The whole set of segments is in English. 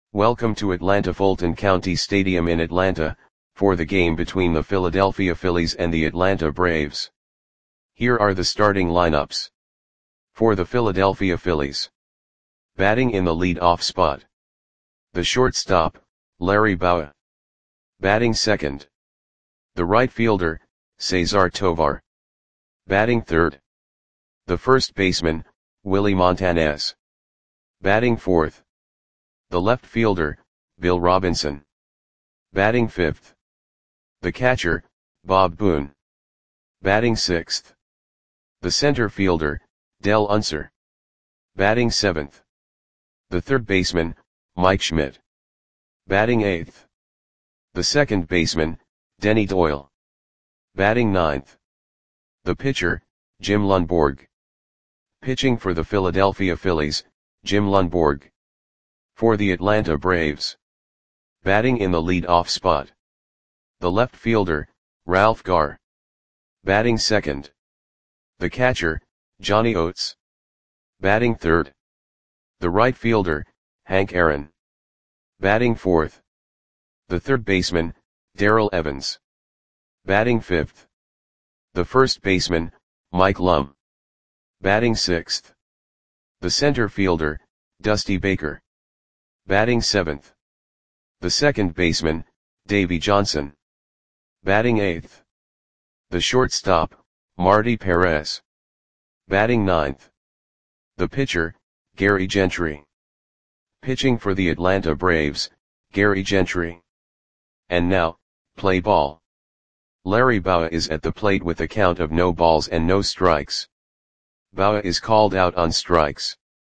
Welcome to Atlanta Fulton County Stadium in Atlanta, for the game between the Philadelphia Phillies and the Atlanta Braves. Here are the starting lineups. For the Philadelphia Phillies. Batting in the lead-off spot. The shortstop, Larry Bowa. Batting second. The right fielder, Cesar Tovar. Batting third. The first baseman, Willie Montanez. Batting fourth. The left fielder, Bill Robinson. Batting fifth. The catcher, Bob Boone. Batting sixth. The center fielder, Del Unser. Batting seventh. The third baseman, Mike Schmidt. Batting eighth. The second baseman, Denny Doyle. Batting ninth. The pitcher, Jim Lundborg. Pitching for the Philadelphia Phillies, Jim Lundborg. For the Atlanta Braves. Batting in the lead-off spot. The left fielder, Ralph Garr. Batting second. The catcher, Johnny Oates. Batting third. The right fielder, Hank Aaron. Batting fourth. The third baseman, Darrell Evans. Batting fifth. The first baseman, Mike Lum. Batting sixth. The center fielder, Dusty Baker. Batting seventh. The second baseman, Davey Johnson. Batting eighth. The shortstop, Marty Perez. Batting ninth. The pitcher, Gary Gentry. Pitching for the Atlanta Braves, Gary Gentry. And now, play ball. Larry Bowa is at the plate with a count of no balls and no strikes. Bowa is called out on strikes.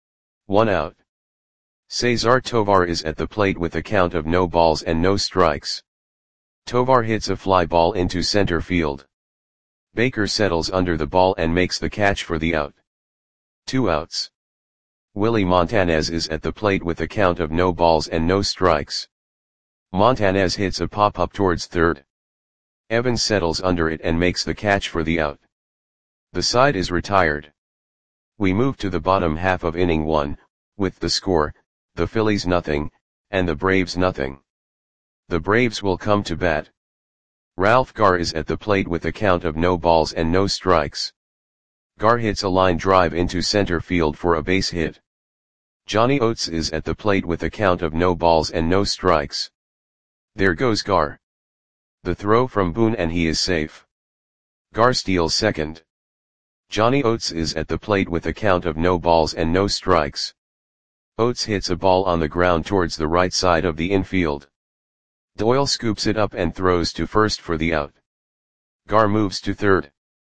1 out. Cesar Tovar is at the plate with a count of no balls and no strikes. Tovar hits a fly ball into center field. Baker settles under the ball and makes the catch for the out. 2 outs. Willie Montanez is at the plate with a count of no balls and no strikes. Montanez hits a pop-up towards third. Evans settles under it and makes the catch for the out. The side is retired. We move to the bottom half of inning 1, with the score, the Phillies nothing, and the Braves nothing. The Braves will come to bat. Ralph Garr is at the plate with a count of no balls and no strikes. Garr hits a line drive into center field for a base hit. Johnny Oates is at the plate with a count of no balls and no strikes. There goes Garr. The throw from Boone and he is safe. Garr steals second. Johnny Oates is at the plate with a count of no balls and no strikes. Oates hits a ball on the ground towards the right side of the infield. Doyle scoops it up and throws to first for the out. Garr moves to third.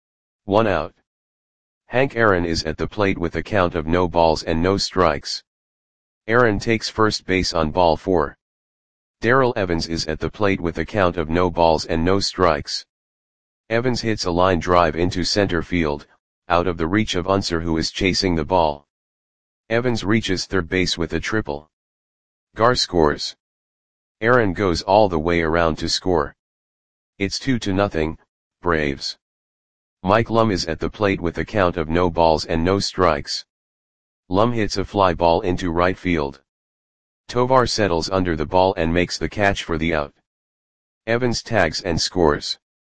1 out. Hank Aaron is at the plate with a count of no balls and no strikes. Aaron takes first base on ball 4. Darrell Evans is at the plate with a count of no balls and no strikes. Evans hits a line drive into center field, out of the reach of Unser who is chasing the ball. Evans reaches third base with a triple. Garr scores. Aaron goes all the way around to score. It's 2-0, Braves. Mike Lum is at the plate with a count of no balls and no strikes. Lum hits a fly ball into right field. Tovar settles under the ball and makes the catch for the out. Evans tags and scores.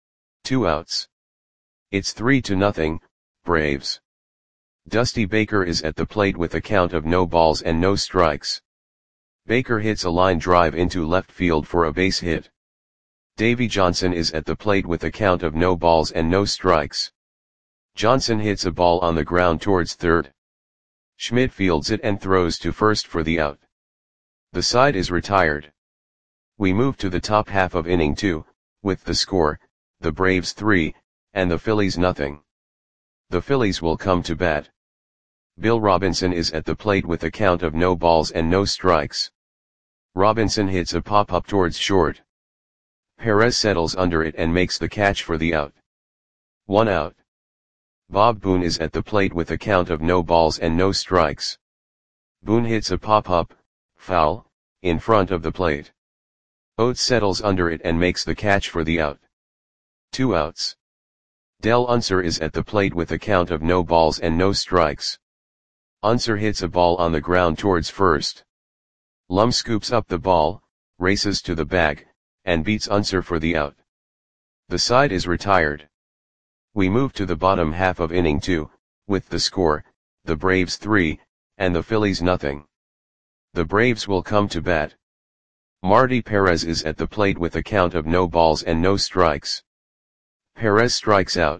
2 outs. It's 3-0, Braves. Dusty Baker is at the plate with a count of no balls and no strikes. Baker hits a line drive into left field for a base hit. Davey Johnson is at the plate with a count of no balls and no strikes. Johnson hits a ball on the ground towards third. Schmidt fields it and throws to first for the out. The side is retired. We move to the top half of inning 2, with the score, the Braves 3, and the Phillies nothing. The Phillies will come to bat. Bill Robinson is at the plate with a count of no balls and no strikes. Robinson hits a pop-up towards short. Perez settles under it and makes the catch for the out. 1 out. Bob Boone is at the plate with a count of no balls and no strikes. Boone hits a pop-up, foul, in front of the plate. Oates settles under it and makes the catch for the out. 2 outs. Del Unser is at the plate with a count of no balls and no strikes. Unser hits a ball on the ground towards first. Lum scoops up the ball, races to the bag, and beats Unser for the out. The side is retired. We move to the bottom half of inning 2, with the score, the Braves 3, and the Phillies nothing. The Braves will come to bat. Marty Perez is at the plate with a count of no balls and no strikes. Perez strikes out.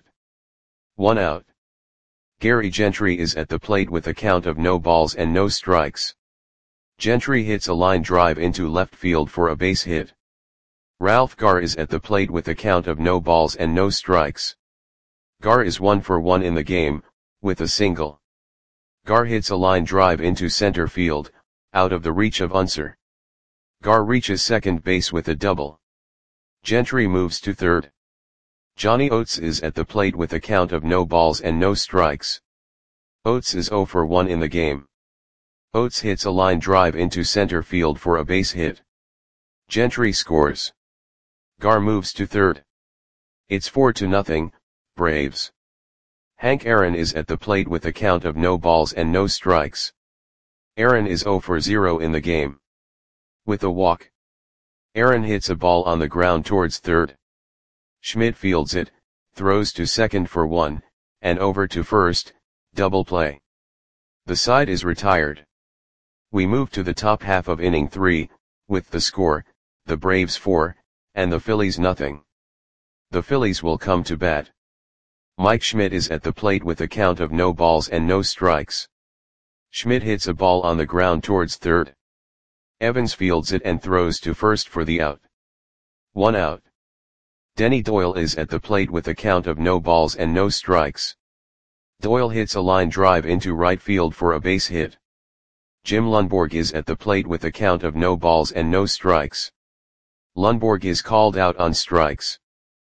1 out. Gary Gentry is at the plate with a count of no balls and no strikes. Gentry hits a line drive into left field for a base hit. Ralph Garr is at the plate with a count of no balls and no strikes. Garr is 1 for 1 in the game, with a single. Garr hits a line drive into center field, out of the reach of Unser. Garr reaches second base with a double. Gentry moves to third. Johnny Oates is at the plate with a count of no balls and no strikes. Oates is 0 for 1 in the game. Oates hits a line drive into center field for a base hit. Gentry scores. Garr moves to third. It's 4-0, Braves. Hank Aaron is at the plate with a count of no balls and no strikes. Aaron is 0 for 0 in the game. With a walk. Aaron hits a ball on the ground towards third. Schmidt fields it, throws to second for 1, and over to first, double play. The side is retired. We move to the top half of inning 3, with the score, the Braves 4, and the Phillies nothing. The Phillies will come to bat. Mike Schmidt is at the plate with a count of no balls and no strikes. Schmidt hits a ball on the ground towards third. Evans fields it and throws to first for the out. 1 out. Denny Doyle is at the plate with a count of no balls and no strikes. Doyle hits a line drive into right field for a base hit. Jim Lundborg is at the plate with a count of no balls and no strikes. Lundborg is called out on strikes.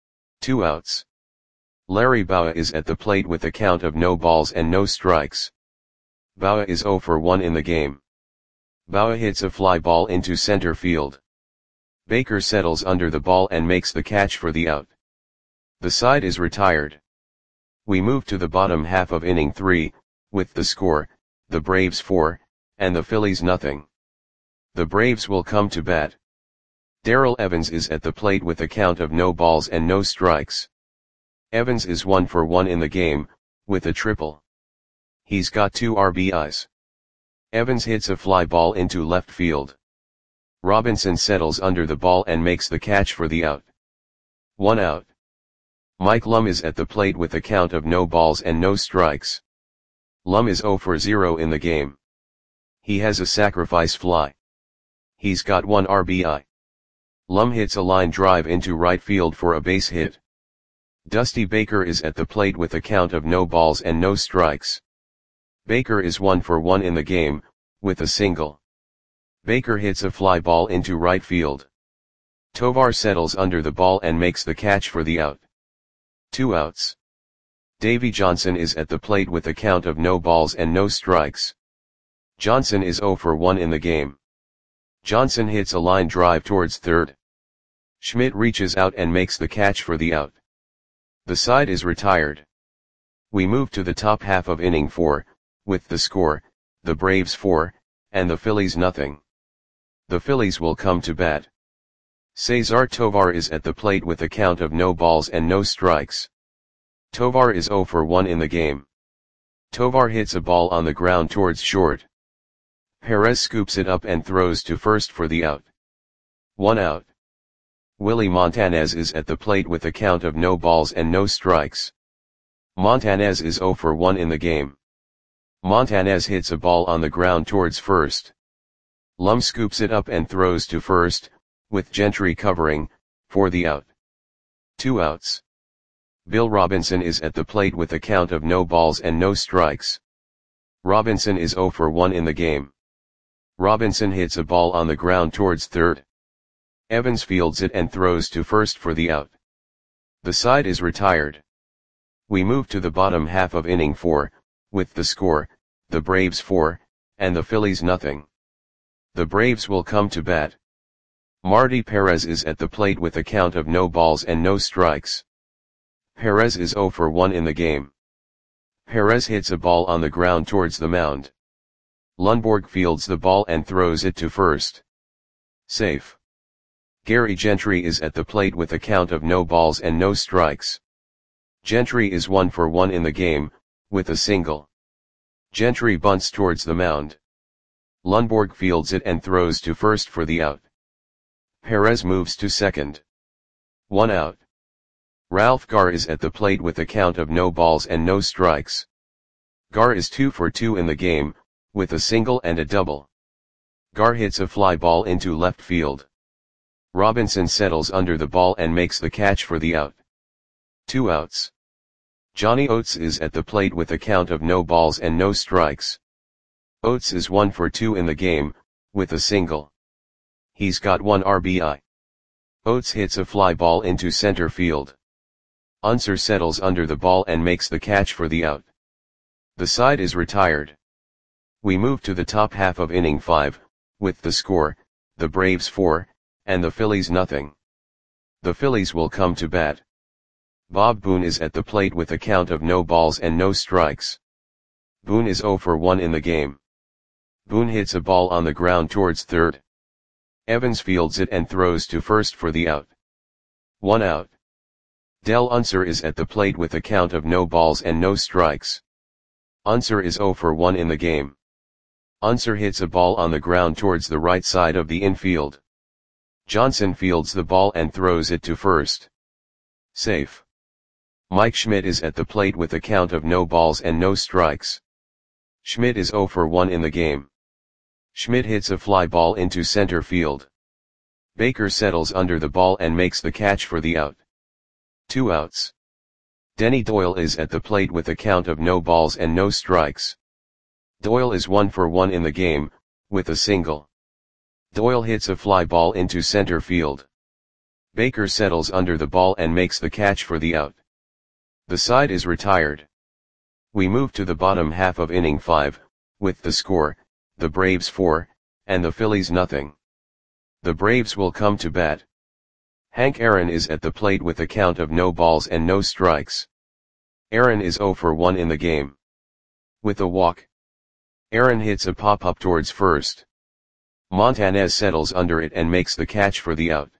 2 outs. Larry Bowa is at the plate with a count of no balls and no strikes. Bowa is 0 for 1 in the game. Bowa hits a fly ball into center field. Baker settles under the ball and makes the catch for the out. The side is retired. We move to the bottom half of inning 3, with the score, the Braves 4, and the Phillies nothing. The Braves will come to bat. Darrell Evans is at the plate with a count of no balls and no strikes. Evans is 1 for 1 in the game, with a triple. He's got 2 RBIs. Evans hits a fly ball into left field. Robinson settles under the ball and makes the catch for the out. 1 out. Mike Lum is at the plate with a count of no balls and no strikes. Lum is 0 for 0 in the game. He has a sacrifice fly. He's got 1 RBI. Lum hits a line drive into right field for a base hit. Dusty Baker is at the plate with a count of no balls and no strikes. Baker is 1 for 1 in the game, with a single. Baker hits a fly ball into right field. Tovar settles under the ball and makes the catch for the out. 2 outs. Davy Johnson is at the plate with a count of no balls and no strikes. Johnson is 0 for 1 in the game. Johnson hits a line drive towards third. Schmidt reaches out and makes the catch for the out. The side is retired. We move to the top half of inning 4, with the score, the Braves 4, and the Phillies nothing. The Phillies will come to bat. Cesar Tovar is at the plate with a count of no balls and no strikes. Tovar is 0 for 1 in the game. Tovar hits a ball on the ground towards short. Perez scoops it up and throws to first for the out. 1 out. Willie Montanez is at the plate with a count of no balls and no strikes. Montanez is 0 for 1 in the game. Montanez hits a ball on the ground towards first. Lum scoops it up and throws to first, with Gentry covering, for the out. 2 outs. Bill Robinson is at the plate with a count of no balls and no strikes. Robinson is 0 for 1 in the game. Robinson hits a ball on the ground towards third. Evans fields it and throws to first for the out. The side is retired. We move to the bottom half of inning 4, with the score, the Braves 4, and the Phillies nothing. The Braves will come to bat. Marty Perez is at the plate with a count of no balls and no strikes. Perez is 0 for 1 in the game. Perez hits a ball on the ground towards the mound. Lundborg fields the ball and throws it to first. Safe. Gary Gentry is at the plate with a count of no balls and no strikes. Gentry is 1 for 1 in the game, with a single. Gentry bunts towards the mound. Lundborg fields it and throws to first for the out. Perez moves to second. 1 out. Ralph Garr is at the plate with a count of no balls and no strikes. Garr is 2 for 2 in the game, with a single and a double. Garr hits a fly ball into left field. Robinson settles under the ball and makes the catch for the out. 2 outs. Johnny Oates is at the plate with a count of no balls and no strikes. Oates is 1 for 2 in the game, with a single. He's got 1 RBI. Oates hits a fly ball into center field. Unser settles under the ball and makes the catch for the out. The side is retired. We move to the top half of inning 5, with the score, the Braves 4, and the Phillies nothing. The Phillies will come to bat. Bob Boone is at the plate with a count of no balls and no strikes. Boone is 0 for 1 in the game. Boone hits a ball on the ground towards third. Evans fields it and throws to first for the out. 1 out. Del Unser is at the plate with a count of no balls and no strikes. Unser is 0 for 1 in the game. Unser hits a ball on the ground towards the right side of the infield. Johnson fields the ball and throws it to first. Safe. Mike Schmidt is at the plate with a count of no balls and no strikes. Schmidt is 0 for 1 in the game. Schmidt hits a fly ball into center field. Baker settles under the ball and makes the catch for the out. 2 outs. Denny Doyle is at the plate with a count of no balls and no strikes. Doyle is 1 for 1 in the game, with a single. Doyle hits a fly ball into center field. Baker settles under the ball and makes the catch for the out. The side is retired. We move to the bottom half of inning 5, with the score, the Braves 4, and the Phillies nothing. The Braves will come to bat. Hank Aaron is at the plate with a count of no balls and no strikes. Aaron is 0 for 1 in the game. With a walk. Aaron hits a pop-up towards first. Montanez settles under it and makes the catch for the out.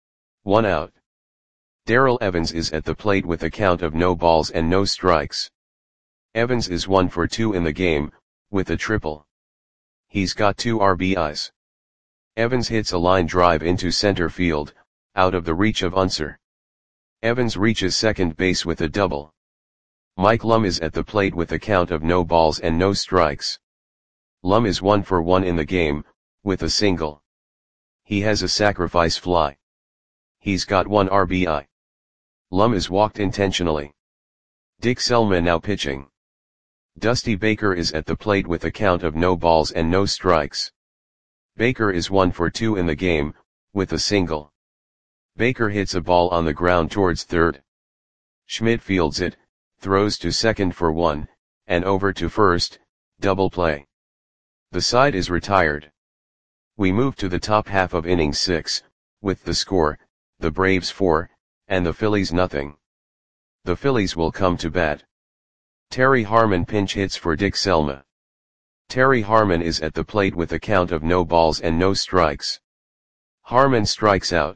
1 out. Darrell Evans is at the plate with a count of no balls and no strikes. Evans is 1 for 2 in the game, with a triple. He's got 2 RBIs. Evans hits a line drive into center field, out of the reach of Unser. Evans reaches second base with a double. Mike Lum is at the plate with a count of no balls and no strikes. Lum is 1 for 1 in the game, with a single. He has a sacrifice fly. He's got 1 RBI. Lum is walked intentionally. Dick Selma now pitching. Dusty Baker is at the plate with a count of no balls and no strikes. Baker is 1 for 2 in the game, with a single. Baker hits a ball on the ground towards third. Schmidt fields it, throws to second for 1, and over to first, double play. The side is retired. We move to the top half of inning 6, with the score, the Braves 4, and the Phillies nothing. The Phillies will come to bat. Terry Harmon pinch hits for Dick Selma. Terry Harmon is at the plate with a count of no balls and no strikes. Harmon strikes out.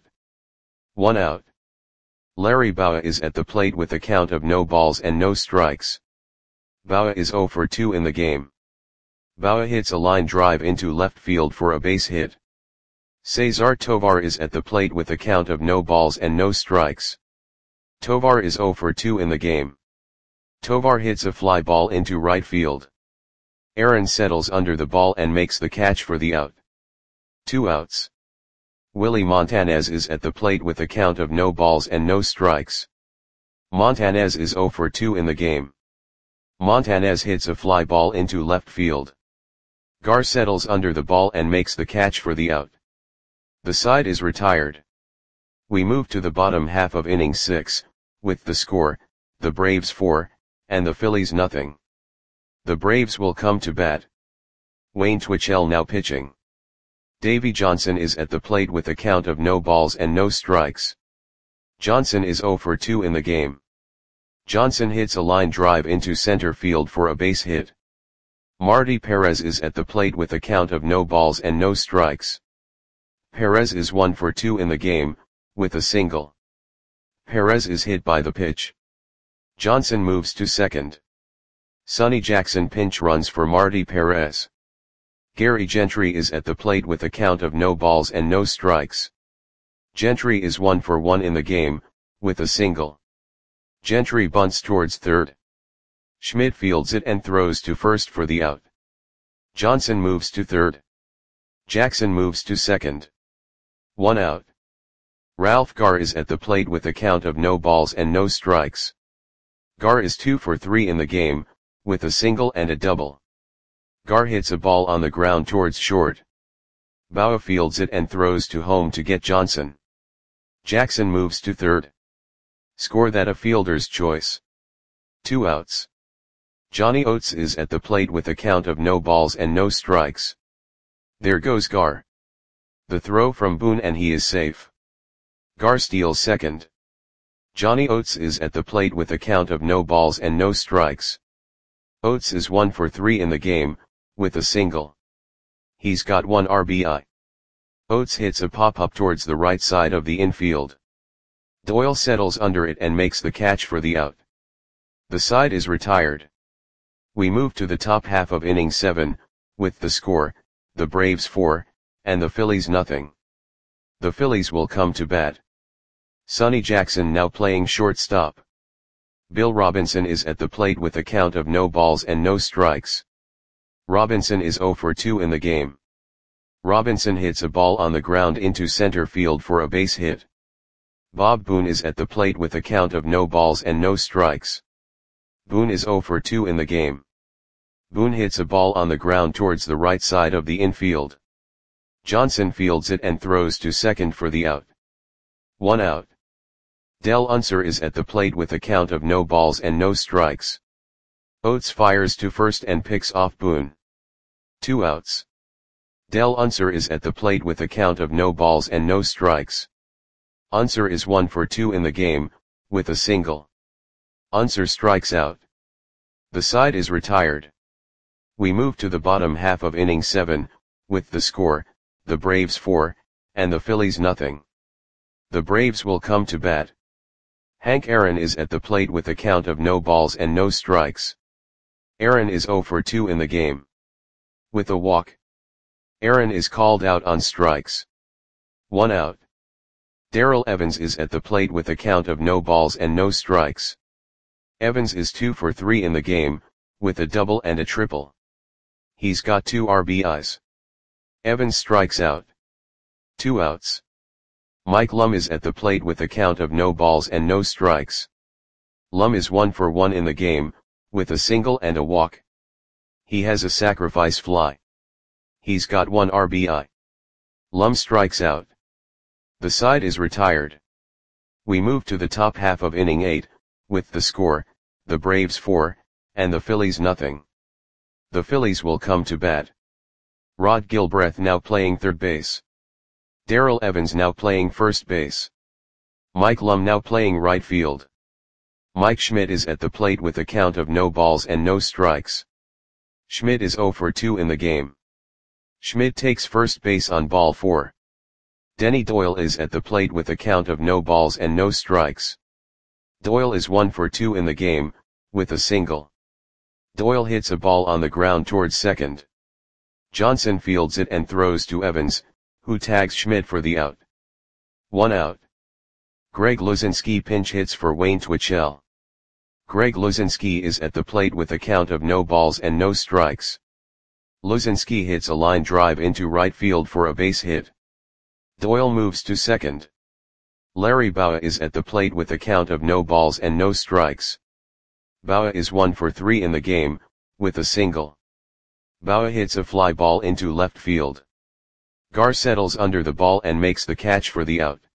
1 out. Larry Bowa is at the plate with a count of no balls and no strikes. Bowa is 0 for 2 in the game. Bowa hits a line drive into left field for a base hit. Cesar Tovar is at the plate with a count of no balls and no strikes. Tovar is 0 for 2 in the game. Tovar hits a fly ball into right field. Aaron settles under the ball and makes the catch for the out. 2 outs. Willie Montanez is at the plate with a count of no balls and no strikes. Montanez is 0 for 2 in the game. Montanez hits a fly ball into left field. Garr settles under the ball and makes the catch for the out. The side is retired. We move to the bottom half of inning 6, with the score, the Braves 4, and the Phillies nothing. The Braves will come to bat. Wayne Twitchell now pitching. Davy Johnson is at the plate with a count of no balls and no strikes. Johnson is 0 for 2 in the game. Johnson hits a line drive into center field for a base hit. Marty Perez is at the plate with a count of no balls and no strikes. Perez is 1 for 2 in the game, with a single. Perez is hit by the pitch. Johnson moves to second. Sonny Jackson pinch runs for Marty Perez. Gary Gentry is at the plate with a count of no balls and no strikes. Gentry is 1 for 1 in the game, with a single. Gentry bunts towards third. Schmidt fields it and throws to first for the out. Johnson moves to third. Jackson moves to second. 1 out. Ralph Garr is at the plate with a count of no balls and no strikes. Garr is 2 for 3 in the game, with a single and a double. Garr hits a ball on the ground towards short. Bauer fields it and throws to home to get Johnson. Jackson moves to third. Score that a fielder's choice. 2 outs. Johnny Oates is at the plate with a count of no balls and no strikes. There goes Garr. The throw from Boone and he is safe. Garr steals second. Johnny Oates is at the plate with a count of no balls and no strikes. Oates is 1 for 3 in the game, with a single. He's got 1 RBI. Oates hits a pop-up towards the right side of the infield. Doyle settles under it and makes the catch for the out. The side is retired. We move to the top half of inning 7, with the score, the Braves 4, and the Phillies nothing. The Phillies will come to bat. Sonny Jackson now playing shortstop. Bill Robinson is at the plate with a count of no balls and no strikes. Robinson is 0 for 2 in the game. Robinson hits a ball on the ground into center field for a base hit. Bob Boone is at the plate with a count of no balls and no strikes. Boone is 0 for 2 in the game. Boone hits a ball on the ground towards the right side of the infield. Johnson fields it and throws to second for the out. 1 out. Del Unser is at the plate with a count of no balls and no strikes. Oates fires to first and picks off Boone. 2 outs. Del Unser is at the plate with a count of no balls and no strikes. Unser is 1 for 2 in the game, with a single. Unser strikes out. The side is retired. We move to the bottom half of inning 7, with the score, the Braves 4, and the Phillies nothing. The Braves will come to bat. Hank Aaron is at the plate with a count of no balls and no strikes. Aaron is 0 for 2 in the game. With a walk. Aaron is called out on strikes. 1 out. Darrell Evans is at the plate with a count of no balls and no strikes. Evans is 2 for 3 in the game, with a double and a triple. He's got 2 RBIs. Evans strikes out. 2 outs. Mike Lum is at the plate with a count of no balls and no strikes. Lum is 1 for 1 in the game, with a single and a walk. He has a sacrifice fly. He's got 1 RBI. Lum strikes out. The side is retired. We move to the top half of inning 8, with the score, the Braves 4, and the Phillies nothing. The Phillies will come to bat. Rod Gilbreth now playing third base. Darrell Evans now playing first base. Mike Lum now playing right field. Mike Schmidt is at the plate with a count of no balls and no strikes. Schmidt is 0 for 2 in the game. Schmidt takes first base on ball 4. Denny Doyle is at the plate with a count of no balls and no strikes. Doyle is 1 for 2 in the game, with a single. Doyle hits a ball on the ground towards second. Johnson fields it and throws to Evans, who tags Schmidt for the out. 1 out. Greg Luzinski pinch hits for Wayne Twitchell. Greg Luzinski is at the plate with a count of no balls and no strikes. Luzinski hits a line drive into right field for a base hit. Doyle moves to second. Larry Bowa is at the plate with a count of no balls and no strikes. Bowa is 1 for 3 in the game, with a single. Bowa hits a fly ball into left field. Garr settles under the ball and makes the catch for the out.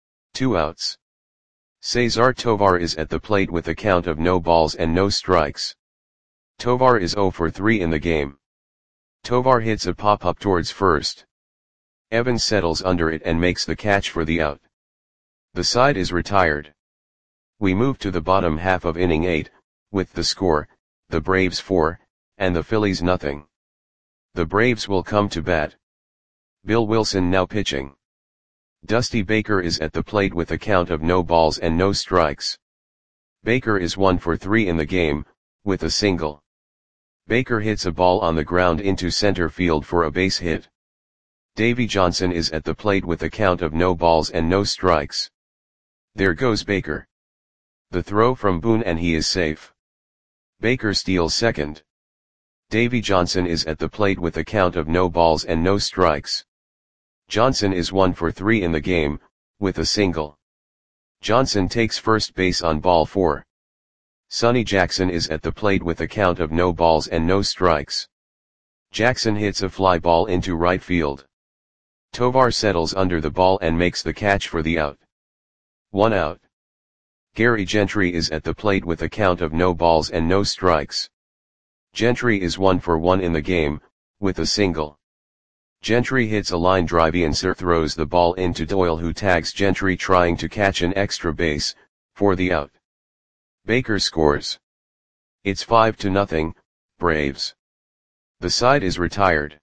2 outs. Cesar Tovar is at the plate with a count of no balls and no strikes. Tovar is 0 for 3 in the game. Tovar hits a pop-up towards first. Evans settles under it and makes the catch for the out. The side is retired. We move to the bottom half of inning 8, with the score, the Braves 4, and the Phillies nothing. The Braves will come to bat. Bill Wilson now pitching. Dusty Baker is at the plate with a count of no balls and no strikes. Baker is 1 for 3 in the game, with a single. Baker hits a ball on the ground into center field for a base hit. Davy Johnson is at the plate with a count of no balls and no strikes. There goes Baker. The throw from Boone and he is safe. Baker steals second. Davy Johnson is at the plate with a count of no balls and no strikes. Johnson is 1 for 3 in the game, with a single. Johnson takes first base on ball 4. Sonny Jackson is at the plate with a count of no balls and no strikes. Jackson hits a fly ball into right field. Tovar settles under the ball and makes the catch for the out. 1 out. Gary Gentry is at the plate with a count of no balls and no strikes. Gentry is 1 for 1 in the game, with a single. Gentry hits a line drive. Ianser throws the ball into Doyle, who tags Gentry trying to catch an extra base, for the out. Baker scores. It's 5-0, Braves. The side is retired.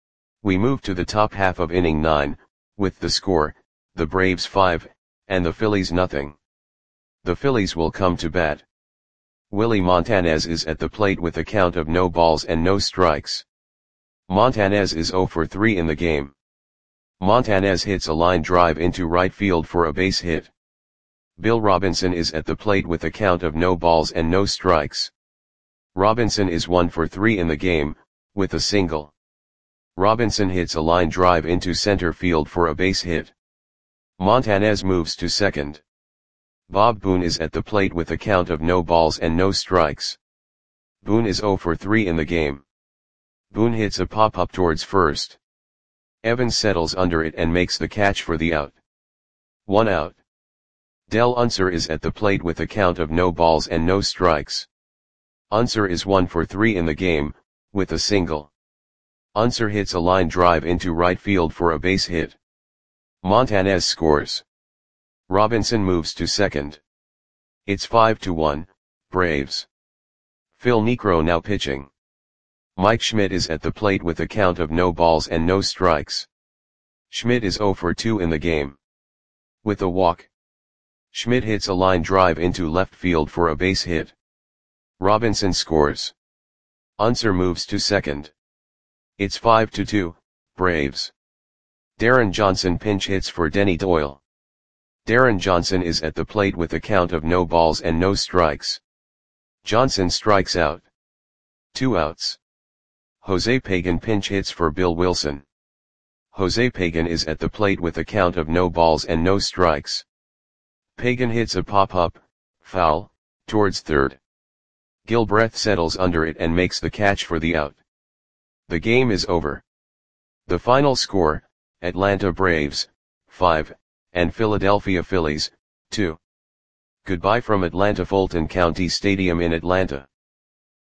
We move to the top half of inning 9, with the score, the Braves 5, and the Phillies nothing. The Phillies will come to bat. Willie Montanez is at the plate with a count of no balls and no strikes. Montanez is 0 for 3 in the game. Montanez hits a line drive into right field for a base hit. Bill Robinson is at the plate with a count of no balls and no strikes. Robinson is 1 for 3 in the game, with a single. Robinson hits a line drive into center field for a base hit. Montanez moves to second. Bob Boone is at the plate with a count of no balls and no strikes. Boone is 0 for 3 in the game. Boone hits a pop-up towards first. Evans settles under it and makes the catch for the out. 1 out. Del Unser is at the plate with a count of no balls and no strikes. Unser is 1 for 3 in the game, with a single. Unser hits a line drive into right field for a base hit. Montanez scores. Robinson moves to second. It's 5-1, Braves. Phil Niekro now pitching. Mike Schmidt is at the plate with a count of no balls and no strikes. Schmidt is 0 for 2 in the game. With a walk. Schmidt hits a line drive into left field for a base hit. Robinson scores. Unser moves to second. It's 5-2, Braves. Darren Johnson pinch hits for Denny Doyle. Darren Johnson is at the plate with a count of no balls and no strikes. Johnson strikes out. 2 outs. Jose Pagan pinch hits for Bill Wilson. Jose Pagan is at the plate with a count of no balls and no strikes. Pagan hits a pop-up, foul, towards third. Gilbreth settles under it and makes the catch for the out. The game is over. The final score, Atlanta Braves, 5, and Philadelphia Phillies, 2. Goodbye from Atlanta Fulton County Stadium in Atlanta.